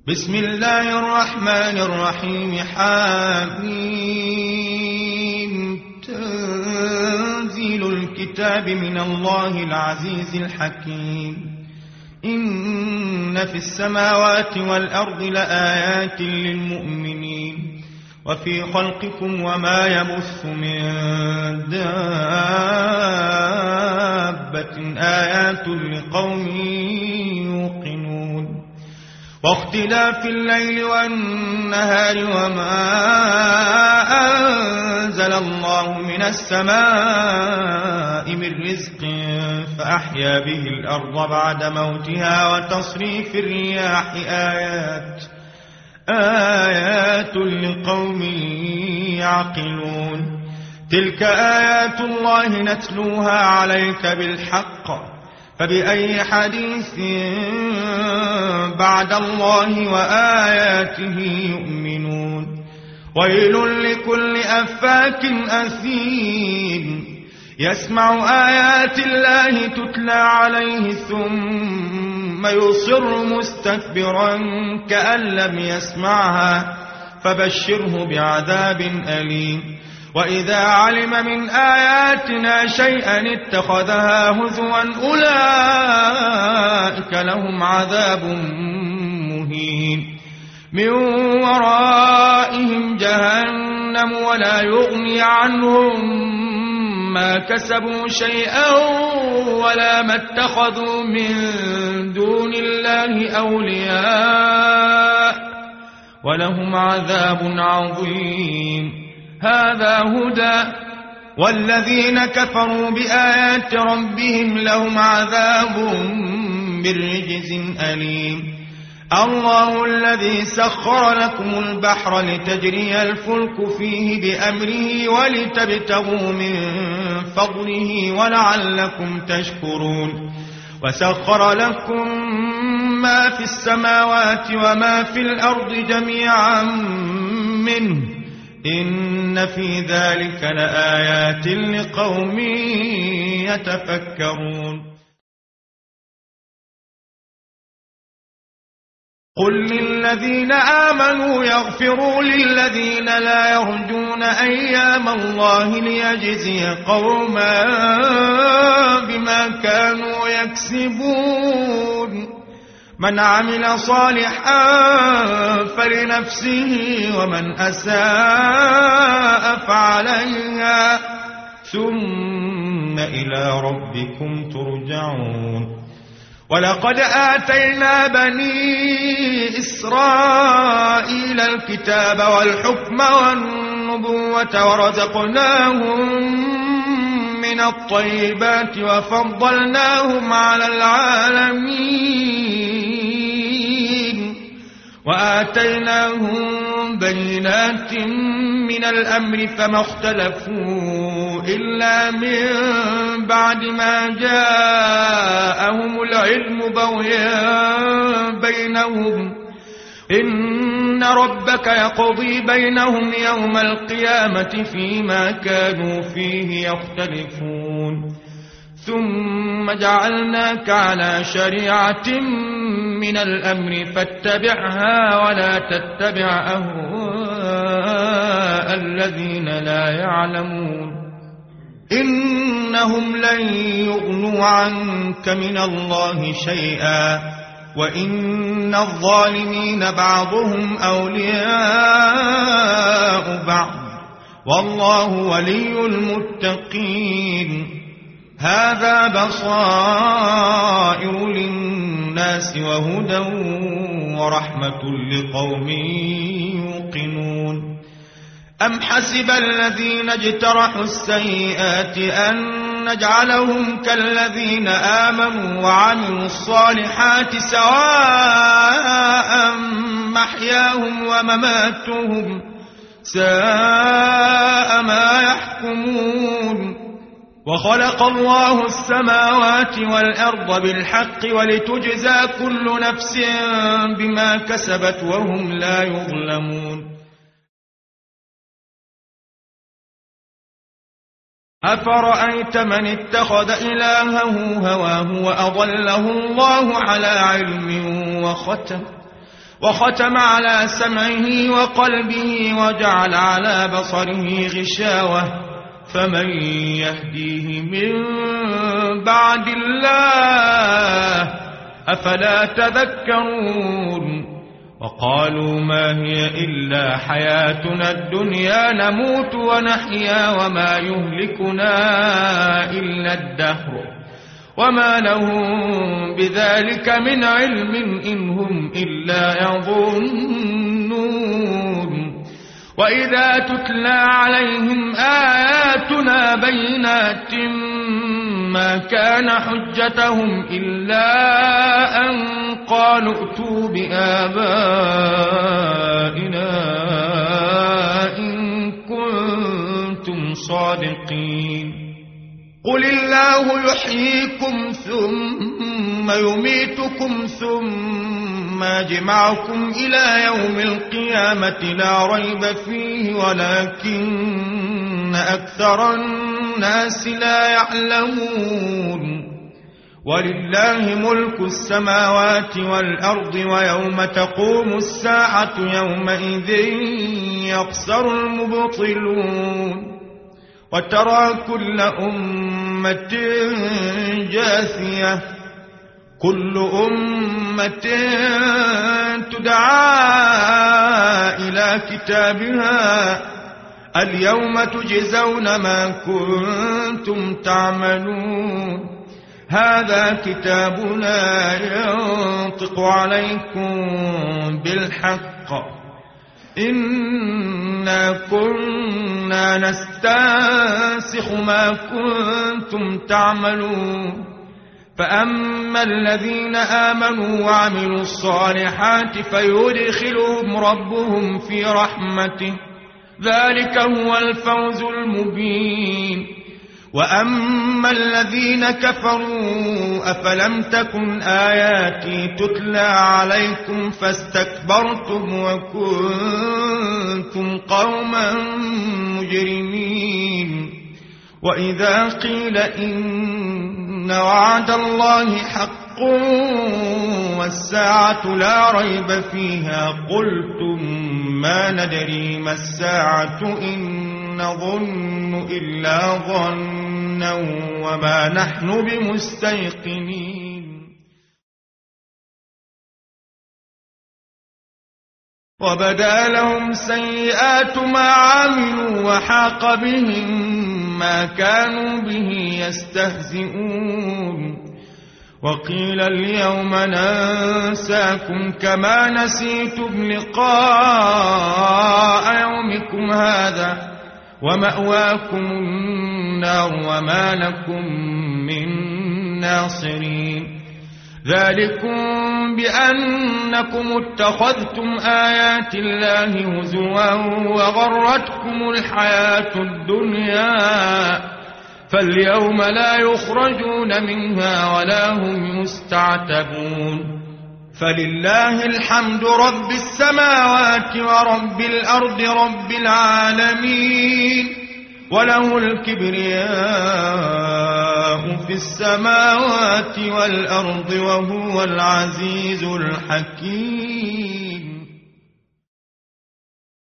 بسم الله الرحمن الرحيم. حميم. تنزيل الكتاب من الله العزيز الحكيم. إن في السماوات والأرض لآيات للمؤمنين وفي خلقكم وما يبث من دابة آيات لقوم يوقنون. واختلاف الليل والنهار وما أنزل الله من السماء من رزق فأحيا به الأرض بعد موتها وتصريف الرياح آيات لقوم يعقلون. تلك آيات الله نتلوها عليك بالحق فبأي حديث بعد الله وآياته يؤمنون. ويل لكل أفاك أثيم يسمع آيات الله تتلى عليه ثم يصر مستكبرا كأن لم يسمعها فبشره بعذاب أليم. وإذا علم من آياتنا شيئا اتخذها هزوا أولئك لهم عذاب مهين. من ورائهم جهنم ولا يغني عنهم ما كسبوا شيئا ولا ما اتخذوا من دون الله أولياء ولهم عذاب عظيم. هذا هدى والذين كفروا بآيات ربهم لهم عذاب من رجز أليم. الله الذي سخر لكم البحر لتجري الفلك فيه بأمره ولتبتغوا من فضله ولعلكم تشكرون. وسخر لكم ما في السماوات وما في الأرض جميعا منه إن في ذلك لآيات لقوم يتفكرون. قل للذين آمنوا يغفروا للذين لا يرجون أيام الله ليجزي قوما بما كانوا يكسبون. من عمل صالحا فلنفسه ومن أساء فعليها ثم إلى ربكم ترجعون. ولقد آتينا بني إسرائيل الكتاب والحكم والنبوة ورزقناهم من الطيبات وفضلناهم على العالمين وآتيناهم بينات من الأمر فما اختلفوا إلا من بعد ما جاءهم العلم بغيا بينهم إن ربك يقضي بينهم يوم القيامة فيما كانوا فيه يختلفون. ثم جعلناك على شريعة من الأمر فاتبعها ولا تتبع أهواء الذين لا يعلمون إنهم لن يغنوا عنك من الله شيئا وإن الظالمين بعضهم أولياء بعض والله ولي المتقين. هذا بصائر للناس وهدى ورحمة لقوم يوقنون. أم حسب الذين اجترحوا السيئات أن نجعلهم كالذين آمنوا وعملوا الصالحات سواء محياهم ومماتهم ساء ما يحكمون. وخلق الله السماوات والأرض بالحق ولتجزى كل نفس بما كسبت وهم لا يظلمون. أفرأيت من اتخذ إلهه هواه وأضله الله على علم وختم على سمعه وقلبه وجعل على بصره غشاوة فمن يهديه من بعد الله أفلا تذكرون وقالوا ما هي إلا حياتنا الدنيا نموت ونحيا وما يهلكنا إلا الدهر وما لهم بذلك من علم إن هم إلا يظنون وإذا تتلى عليهم آياتنا بينات ما كان حجتهم إلا أن قالوا ائتوا بآبائنا إن كنتم صادقين قل الله يحييكم ثم يميتكم ثم يجمعكم إلى يوم القيامة لا ريب فيه ولكن أكثر الناس لا يعلمون ولله ملك السماوات والأرض ويوم تقوم الساعة يومئذ يخسر المبطلون وترى كل أمة جاثية كل أمة تدعى إلى كتابها اليوم تجزون ما كنتم تعملون هذا كتابنا ينطق عليكم بالحق إنا كنا نستنسخ ما كنتم تعملون فأما الذين آمنوا وعملوا الصالحات فيدخلهم ربهم في رحمته ذلك هو الفوز المبين وأما الذين كفروا أفلم تكن آياتي تتلى عليكم فاستكبرتم وكنتم قوما مجرمين وإذا قيل إن وعد الله حق والساعة لا ريب فيها قلتم ما ندري ما الساعة إن نظن إلا ظنا وما نحن بمستيقنين وبدا لهم سيئات ما عملوا وحاق بهم ما كانوا به يستهزئون وقيل اليوم ننساكم كما نسيتم لقاء يومكم هذا ومأواكم النار وما لكم من ناصرين ذلكم بأنكم اتخذتم آيات الله هزوا وغرتكم الحياة الدنيا فاليوم لا يخرجون منها ولا هم يستعتبون فلله الحمد رب السماوات ورب الأرض رب العالمين وله الكبرياء في السماوات والأرض وهو العزيز الحكيم